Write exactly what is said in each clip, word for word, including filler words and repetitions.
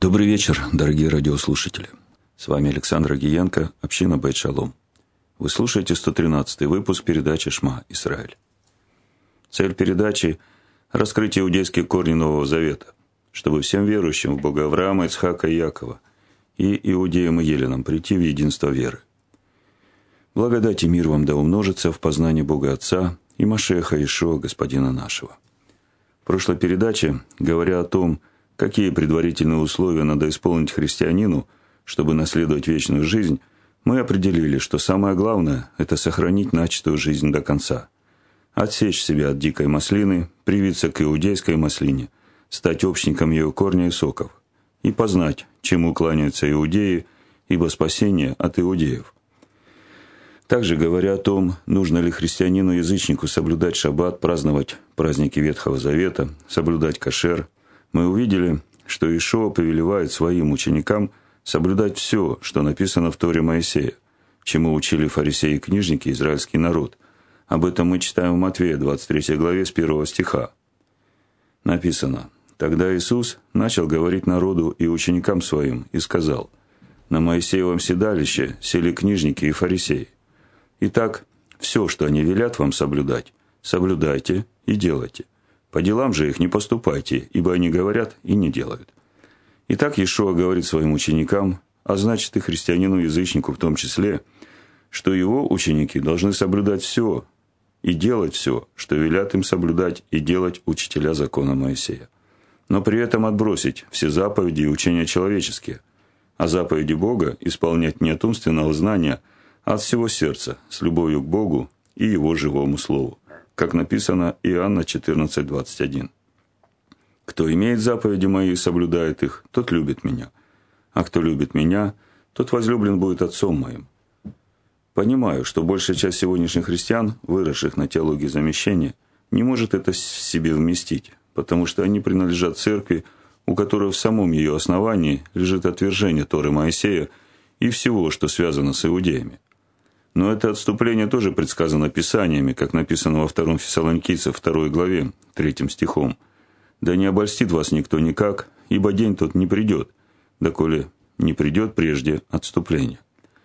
Добрый вечер, дорогие радиослушатели. С вами Александр Агиенко, община Бейт Шалом. Вы слушаете сто тринадцатый выпуск передачи «Шма Исраэль». Цель передачи – раскрыть иудейские корни Нового Завета, чтобы всем верующим в Бога Авраама, Ицхака и Якова и иудеям и еленам прийти в единство веры. Благодать и мир вам да умножится в познании Бога Отца и Машеха Иешуа, Господина нашего. В прошлой передаче, говоря о том, какие предварительные условия надо исполнить христианину, чтобы наследовать вечную жизнь, мы определили, что самое главное – это сохранить начатую жизнь до конца, отсечь себя от дикой маслины, привиться к иудейской маслине, стать общником ее корня и соков и познать, чему кланяются иудеи, ибо спасение от иудеев. Также, говоря о том, нужно ли христианину-язычнику соблюдать шаббат, праздновать праздники Ветхого Завета, соблюдать кашер, мы увидели, что Иешуа повелевает своим ученикам соблюдать все, что написано в Торе Моисея, чему учили фарисеи и книжники, израильский народ. Об этом мы читаем в Матфея, двадцать третьей главе, с первого стиха. Написано: «Тогда Иисус начал говорить народу и ученикам своим и сказал: на Моисеевом седалище сели книжники и фарисеи. Итак, все, что они велят вам соблюдать, соблюдайте и делайте. По делам же их не поступайте, ибо они говорят и не делают». Итак, Иешуа говорит своим ученикам, а значит и христианину-язычнику в том числе, что его ученики должны соблюдать все и делать все, что велят им соблюдать и делать учителя закона Моисея. Но при этом отбросить все заповеди и учения человеческие, а заповеди Бога исполнять не от умственного знания, а от всего сердца, с любовью к Богу и Его живому Слову, как написано Иоанна четырнадцать, двадцать один. «Кто имеет заповеди мои и соблюдает их, тот любит меня, а кто любит меня, тот возлюблен будет Отцом моим». Понимаю, что большая часть сегодняшних христиан, выросших на теологии замещения, не может это в себе вместить, потому что они принадлежат церкви, у которой в самом ее основании лежит отвержение Торы Моисея и всего, что связано с иудеями. Но это отступление тоже предсказано Писаниями, как написано во втором Фессалоникийцам второй главе, третьим стихом. «Да не обольстит вас никто никак, ибо день тот не придет, доколе не придет прежде отступление».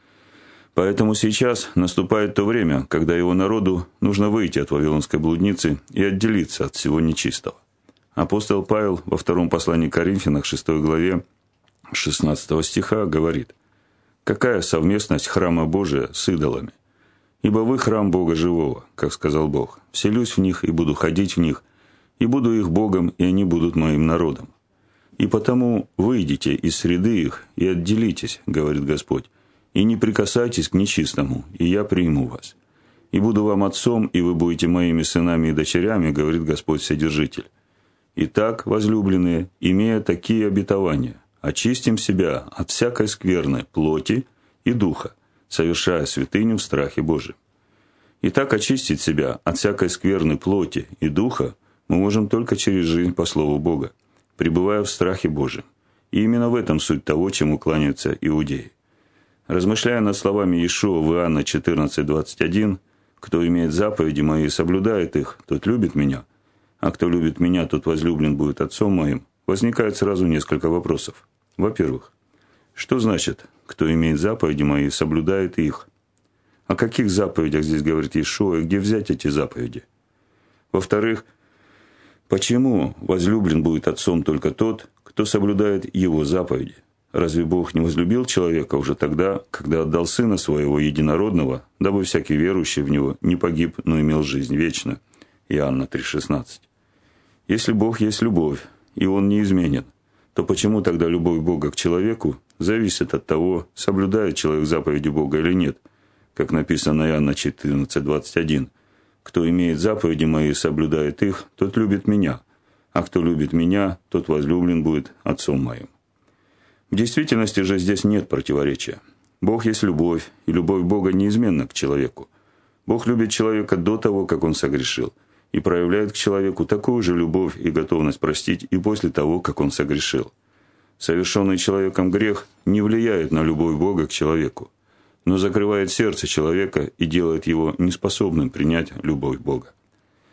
Поэтому сейчас наступает то время, когда его народу нужно выйти от вавилонской блудницы и отделиться от всего нечистого. Апостол Павел во втором послании к Коринфянам, шестой главе, шестнадцатого стиха говорит: «Какая совместность храма Божия с идолами? Ибо вы храм Бога живого, как сказал Бог, вселюсь в них и буду ходить в них, и буду их Богом, и они будут моим народом. И потому выйдите из среды их и отделитесь, говорит Господь, и не прикасайтесь к нечистому, и я приму вас. И буду вам отцом, и вы будете моими сынами и дочерями, говорит Господь Вседержитель. Итак, возлюбленные, имея такие обетования, очистим себя от всякой скверны плоти и духа, совершая святыню в страхе Божьем». Итак, очистить себя от всякой скверны плоти и духа мы можем только через жизнь по Слову Бога, пребывая в страхе Божьем. И именно в этом суть того, чему кланяются иудеи. Размышляя над словами Иешуа в Иоанна четырнадцать, двадцать один, «Кто имеет заповеди мои и соблюдает их, тот любит меня, а кто любит меня, тот возлюблен будет Отцом моим», возникает сразу несколько вопросов. Во-первых, что значит «кто имеет заповеди мои и соблюдает их»? О каких заповедях здесь говорит Иешуа и где взять эти заповеди? Во-вторых, почему возлюблен будет Отцом только тот, кто соблюдает Его заповеди? Разве Бог не возлюбил человека уже тогда, когда отдал Сына Своего Единородного, дабы всякий верующий в Него не погиб, но имел жизнь вечную? Иоанна три, шестнадцать. Если Бог есть любовь, и Он неизменен, то почему тогда любовь Бога к человеку зависит от того, соблюдает человек заповеди Бога или нет, как написано Иоанна четырнадцать, двадцать один. «Кто имеет заповеди мои и соблюдает их, тот любит меня, а кто любит меня, тот возлюблен будет Отцом моим». В действительности же здесь нет противоречия. Бог есть любовь, и любовь Бога неизменна к человеку. Бог любит человека до того, как он согрешил, и проявляет к человеку такую же любовь и готовность простить и после того, как он согрешил. Совершенный человеком грех не влияет на любовь Бога к человеку, но закрывает сердце человека и делает его неспособным принять любовь Бога.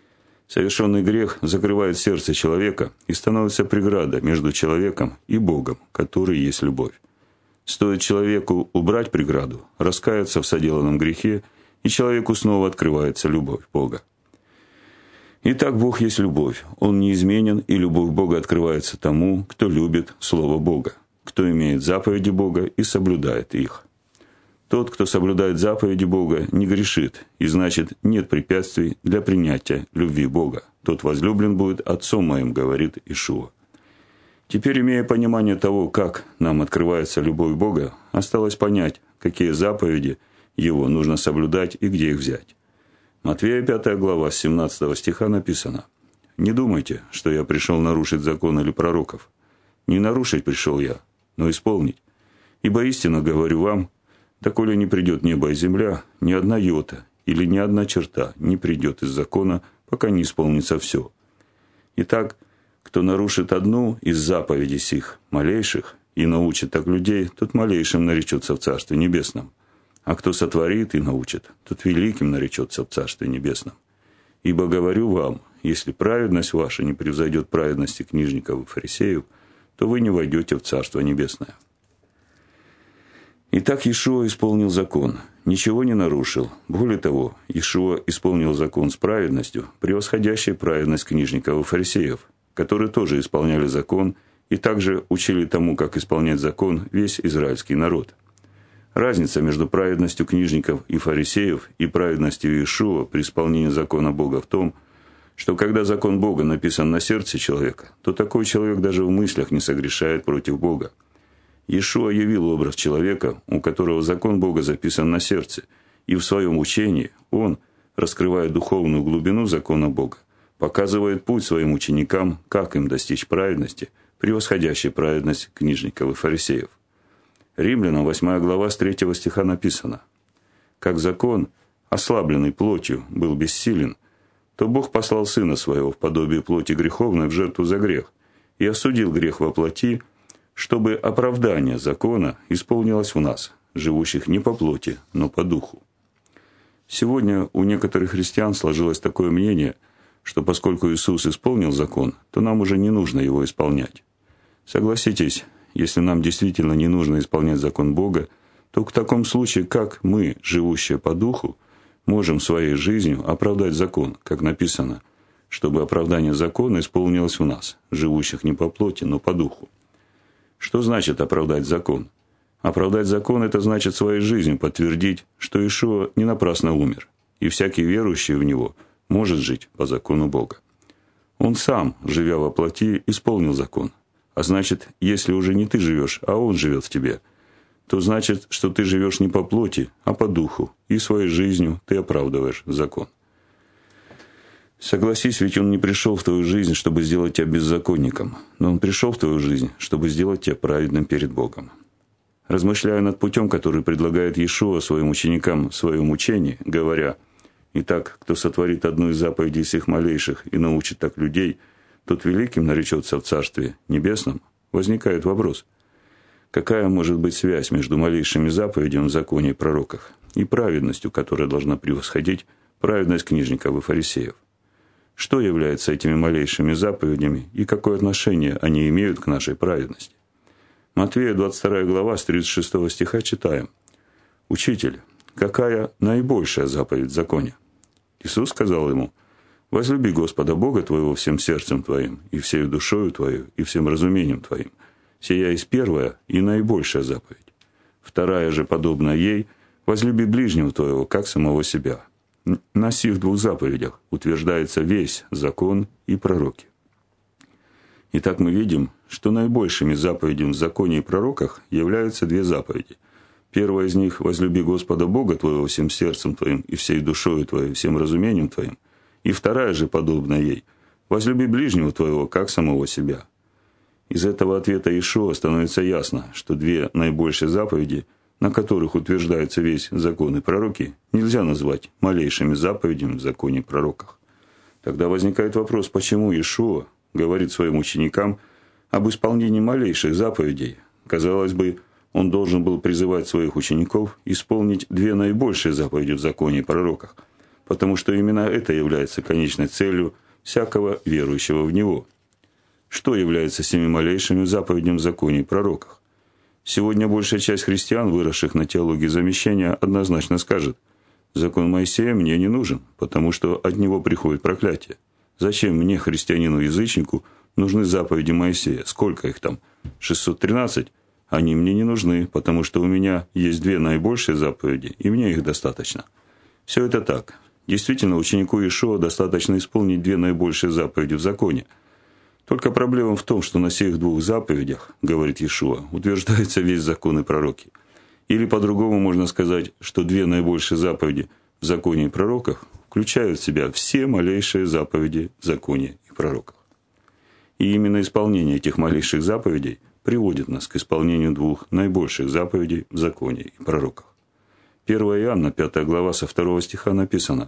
Совершенный грех закрывает сердце человека и становится преградой между человеком и Богом, который есть любовь. Стоит человеку убрать преграду, раскаяться в соделанном грехе, и человеку снова открывается любовь Бога. Итак, Бог есть любовь, Он неизменен, и любовь Бога открывается тому, кто любит Слово Бога, кто имеет заповеди Бога и соблюдает их. Тот, кто соблюдает заповеди Бога, не грешит, и значит, нет препятствий для принятия любви Бога. Тот возлюблен будет Отцом моим, говорит Иешуа. Теперь, имея понимание того, как нам открывается любовь Бога, осталось понять, какие заповеди Его нужно соблюдать и где их взять. Матфея пятая глава, с семнадцатого стиха написано: «Не думайте, что я пришел нарушить закон или пророков. Не нарушить пришел я, но исполнить. Ибо истинно говорю вам, доколе не придет небо и земля, ни одна йота или ни одна черта не придет из закона, пока не исполнится все. Итак, кто нарушит одну из заповедей сих, малейших, и научит так людей, тот малейшим наречется в Царстве Небесном. А кто сотворит и научит, тот великим наречется в Царстве Небесном. Ибо говорю вам, если праведность ваша не превзойдет праведности книжников и фарисеев, то вы не войдете в Царство Небесное». Итак, Иешуа исполнил закон, ничего не нарушил. Более того, Иешуа исполнил закон с праведностью, превосходящей праведность книжников и фарисеев, которые тоже исполняли закон и также учили тому, как исполнять закон, весь израильский народ. Разница между праведностью книжников и фарисеев и праведностью Иешуа при исполнении закона Бога в том, что когда закон Бога написан на сердце человека, то такой человек даже в мыслях не согрешает против Бога. Иешуа явил образ человека, у которого закон Бога записан на сердце, и в своем учении он, раскрывая духовную глубину закона Бога, показывает путь своим ученикам, как им достичь праведности, превосходящей праведность книжников и фарисеев. Римлянам восьмая глава с третьего стиха написано: «Как закон, ослабленный плотью, был бессилен, то Бог послал Сына Своего в подобие плоти греховной в жертву за грех, и осудил грех во плоти, чтобы оправдание закона исполнилось в нас, живущих не по плоти, но по духу». Сегодня у некоторых христиан сложилось такое мнение, что поскольку Иисус исполнил закон, то нам уже не нужно его исполнять. Согласитесь, если нам действительно не нужно исполнять закон Бога, то в таком случае, как мы, живущие по духу, можем своей жизнью оправдать закон, как написано, чтобы оправдание закона исполнилось в нас, живущих не по плоти, но по духу. Что значит оправдать закон? Оправдать закон – это значит своей жизнью подтвердить, что Иешуа не напрасно умер, и всякий верующий в Него может жить по закону Бога. Он сам, живя во плоти, исполнил закон. А значит, если уже не ты живешь, а Он живет в тебе, то значит, что ты живешь не по плоти, а по духу, и своей жизнью ты оправдываешь закон. Согласись, ведь Он не пришел в твою жизнь, чтобы сделать тебя беззаконником, но Он пришел в твою жизнь, чтобы сделать тебя праведным перед Богом. Размышляя над путем, который предлагает Иешуа своим ученикам в своем учении, говоря: «Итак, кто сотворит одну из заповедей сих малейших и научит так людей, тот великим наречется в Царстве Небесном», возникает вопрос: какая может быть связь между малейшими заповедями в законе и пророках и праведностью, которая должна превосходить праведность книжников и фарисеев? Что является этими малейшими заповедями и какое отношение они имеют к нашей праведности? Матфея двадцать вторая глава с тридцать шестого стиха читаем: «Учитель, какая наибольшая заповедь в законе?» Иисус сказал ему: «Возлюби Господа Бога твоего всем сердцем твоим, и всею душою твою, и всем разумением твоим. Сия есть первая и наибольшая заповедь. Вторая же, подобная ей, возлюби ближнего твоего, как самого себя. На сих двух заповедях утверждается весь закон и пророки». Итак, мы видим, что наибольшими заповедями в законе и пророках являются две заповеди. Первая из них – возлюби Господа Бога твоего всем сердцем твоим, и всей душою твоей, всем разумением твоим. И вторая же, подобная ей, возлюби ближнего твоего, как самого себя. Из этого ответа Иешуа становится ясно, что две наибольшие заповеди, на которых утверждается весь закон и пророки, нельзя назвать малейшими заповедями в законе и пророках. Тогда возникает вопрос, почему Иешуа говорит своим ученикам об исполнении малейших заповедей. Казалось бы, он должен был призывать своих учеников исполнить две наибольшие заповеди в законе и пророках, потому что именно это является конечной целью всякого верующего в Него. Что является семи малейшими заповедями в законе и пророках? Сегодня большая часть христиан, выросших на теологии замещения, однозначно скажет: закон Моисея мне не нужен, потому что от него приходит проклятие. Зачем мне, христианину-язычнику, нужны заповеди Моисея? Сколько их там? шестьсот тринадцать? Они мне не нужны, потому что у меня есть две наибольшие заповеди, и мне их достаточно. Все это так. Действительно, ученику Иешуа достаточно исполнить две наибольшие заповеди в законе. Только проблема в том, что на сих двух заповедях, говорит Иешуа, утверждается весь закон и пророки. Или по-другому можно сказать, что две наибольшие заповеди в законе и пророках включают в себя все малейшие заповеди в законе и пророках. И именно исполнение этих малейших заповедей приводит нас к исполнению двух наибольших заповедей в законе и пророках. первое Иоанна, пятая глава, со второго стиха написано,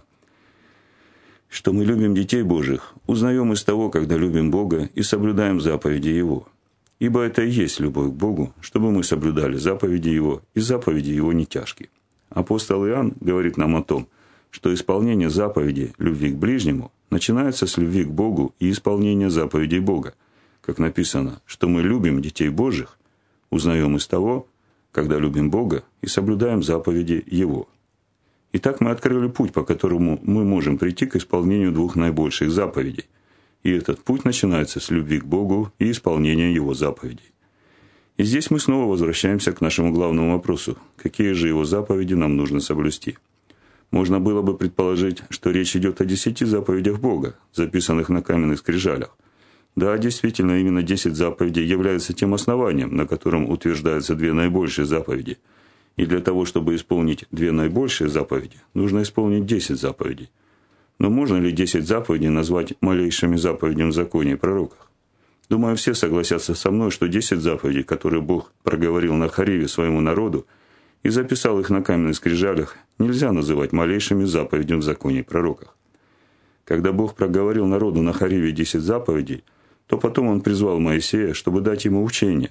что мы любим детей Божьих, узнаем из того, когда любим Бога и соблюдаем заповеди Его. Ибо это и есть любовь к Богу, чтобы мы соблюдали заповеди Его, и заповеди Его не тяжкие. Апостол Иоанн говорит нам о том, что исполнение заповедей любви к ближнему начинается с любви к Богу и исполнения заповедей Бога. Как написано, что мы любим детей Божьих, узнаем из того, когда любим Бога и соблюдаем заповеди Его. Итак, мы открыли путь, по которому мы можем прийти к исполнению двух наибольших заповедей. И этот путь начинается с любви к Богу и исполнения Его заповедей. И здесь мы снова возвращаемся к нашему главному вопросу: какие же Его заповеди нам нужно соблюсти? Можно было бы предположить, что речь идет о десяти заповедях Бога, записанных на каменных скрижалях. Да, действительно, именно десять заповедей являются тем основанием, на котором утверждаются две наибольшие заповеди. И для того, чтобы исполнить две наибольшие заповеди, нужно исполнить десять заповедей. Но можно ли десять заповедей назвать малейшими заповедями в законе и пророках? Думаю, все согласятся со мной, что десять заповедей, которые Бог проговорил на Хориве своему народу и записал их на каменных скрижалях, нельзя называть малейшими заповедями в законе и пророках. Когда Бог проговорил народу на Хориве десять заповедей, то потом Он призвал Моисея, чтобы дать ему учение,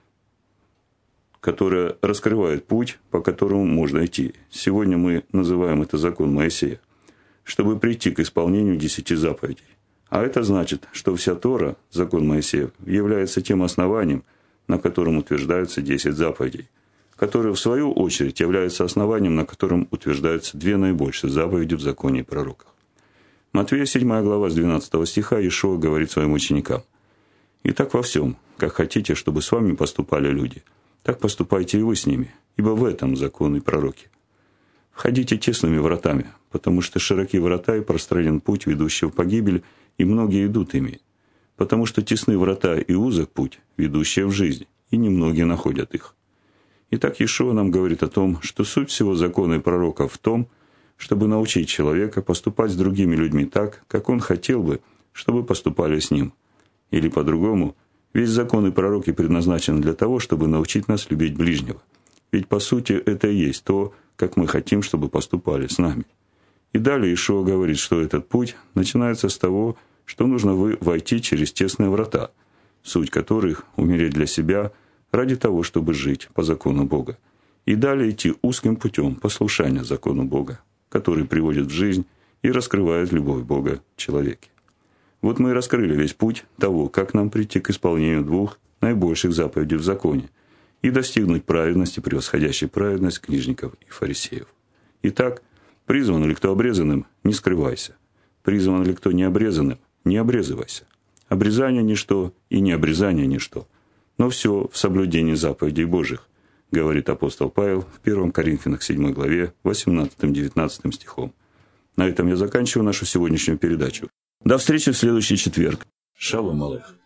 которое раскрывает путь, по которому можно идти. Сегодня мы называем это закон Моисея, чтобы прийти к исполнению десяти заповедей. А это значит, что вся Тора, закон Моисеев, является тем основанием, на котором утверждаются десять заповедей, которые, в свою очередь, являются основанием, на котором утверждаются две наибольшие заповеди в законе и пророках. Матвея седьмая глава с двенадцатого стиха Иешуа говорит своим ученикам: «Итак, во всем, как хотите, чтобы с вами поступали люди, так поступайте и вы с ними, ибо в этом закон и пророки. Входите тесными вратами, потому что широки врата и пространен путь, ведущий в погибель, и многие идут ими. Потому что тесны врата и узок путь, ведущий в жизнь, и немногие находят их». Итак, Иешуа нам говорит о том, что суть всего закона и пророка в том, чтобы научить человека поступать с другими людьми так, как он хотел бы, чтобы поступали с ним. Или по-другому, весь закон и пророки предназначены для того, чтобы научить нас любить ближнего. Ведь по сути это и есть то, как мы хотим, чтобы поступали с нами. И далее Иешуа говорит, что этот путь начинается с того, что нужно войти через тесные врата, суть которых – умереть для себя ради того, чтобы жить по закону Бога. И далее идти узким путем послушания закону Бога, который приводит в жизнь и раскрывает любовь Бога в человеке. Вот мы и раскрыли весь путь того, как нам прийти к исполнению двух наибольших заповедей в законе и достигнуть праведности, превосходящей праведность книжников и фарисеев. Итак, призван ли кто обрезанным, не скрывайся. Призван ли кто необрезанным, не обрезывайся. Обрезание – ничто, и необрезание – ничто. Но все в соблюдении заповедей Божьих, говорит апостол Павел в первом Коринфянам седьмой главе восемнадцатым-девятнадцатым стихом. На этом я заканчиваю нашу сегодняшнюю передачу. До встречи в следующий четверг. Шалом алейх.